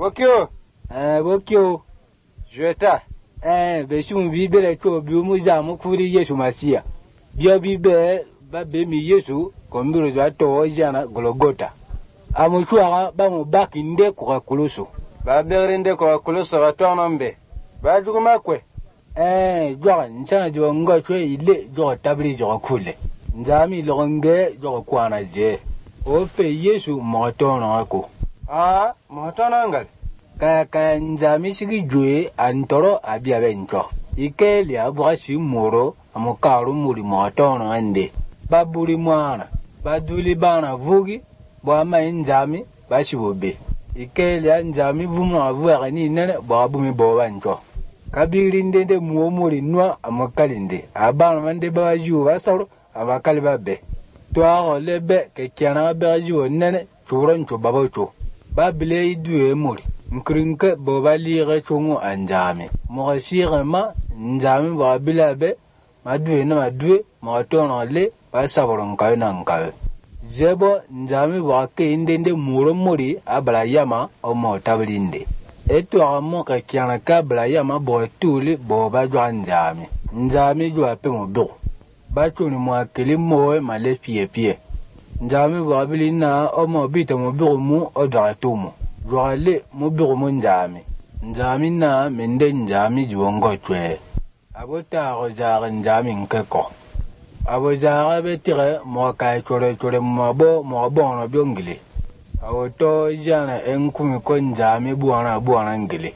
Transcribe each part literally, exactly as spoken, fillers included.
Bokyo. Eh, Bokyo. Jeta. Eh, be shum bi bele ko bi mu ja mu kuri Yesu Masia. Bio bi be ba be mi Yesu ko mbiro ja to jana Golgota. Amu chuara ba mu bakinde ko kulusu. Ba berinde ko kulusu ga to nombe. Ba juguma kwe. Eh, jwa nchana jo ngo chwe ile jo tabli jo kule. Nzami longe jo kwana je. O pe Yesu mo to no ko. Ah, mo to no ngal. Ka ka nzami sigi jwe antoro abia bencho. Ikeli abwashi moro amukaru muri mo to no ande. Baburi mwana. Baduli bana vugi bwa ma nzami bashibobe. Ikeli nzami vumu avuga ni nene bwa bumi bo bancho. Kabirinde de muomuri nwa amukalinde. Abana mande baju basaro abakali babe. Toa lebe ke kiana baju nene churon chu babocho. Babile idue muri. Nkrinke bobali re chungu anjami. Mo shire ma njami babila be madue na madue mo tono le basaboro nkawe na nkawe. Jebo njami wake indende muro muri abala yama o mo tablinde. Eto amo ka kiana kabla yama bo tuli bo bajwa njami. Njami jwa pe mo do. Bachuni mwa kili moe male pie pie. Njami babili na omo bita mo do mu odratumu. Jwa le mo do mo njami. Njami na mende njami jwongo chwe. Abota rozare njami nkeko. Abozare betire mo kai chore chore mo bo mo bo no byongile. Awoto jana enkumi ko njami buana buana ngile.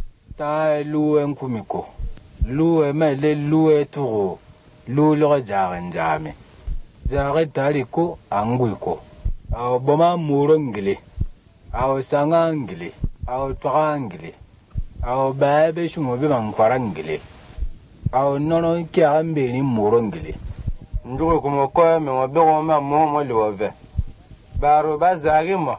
Ta lu enkumi ko. Lu emele lu eturo. Lu lo jara njami. Jare tari ko angui ko. Awo boma muro ngile. Awo sanga ngile. Awo toka ngile. Awo baebe shumo be mankwara ngile. Awo nono ki ambe ni muro ngile. Njugo kumoko me mo be mo ma mo mo liwove. Baro bazari mo.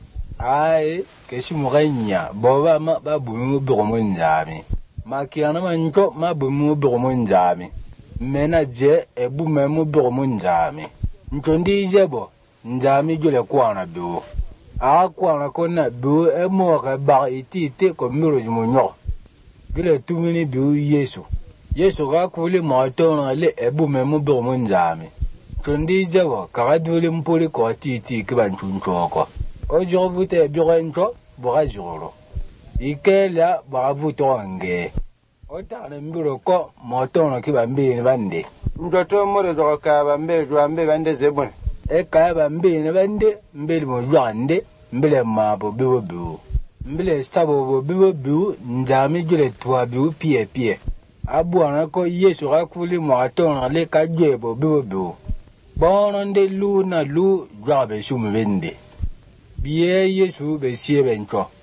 Ai, ke shumuganya, boba ma babu bugomo njami. Makiana manko mabu bugomo njami. Mena je ebu memu bugomo njami. Nchondi jebo, njami jule kwana biu. A kwana kona biu emo ka ba iti iti ko miro jumunyo. Gile tumini biu Yesu. Yesu ka kuli maatona le ebu memu bugomo njami. Nchondi jebo, karaduli mpuli kwa titi kibanchunchoko. Ojo vute birencho borazuro. Ikela baravuto ange. Otane mbiro ko motono kibambini bande. Njoto moro zo ka bambe jo ambe bande zebon. E ka bambini bande mbele mo yande mbele mabo biwo biwo. Mbele sabo bo biwo biwo njami jule tuwa biwo pie pie. Abuana ko Yesu rakuli motono le ka jwebo biwo biwo. Bono nde lu na lu jabe shumbende. Biye Yesu be siye bencho.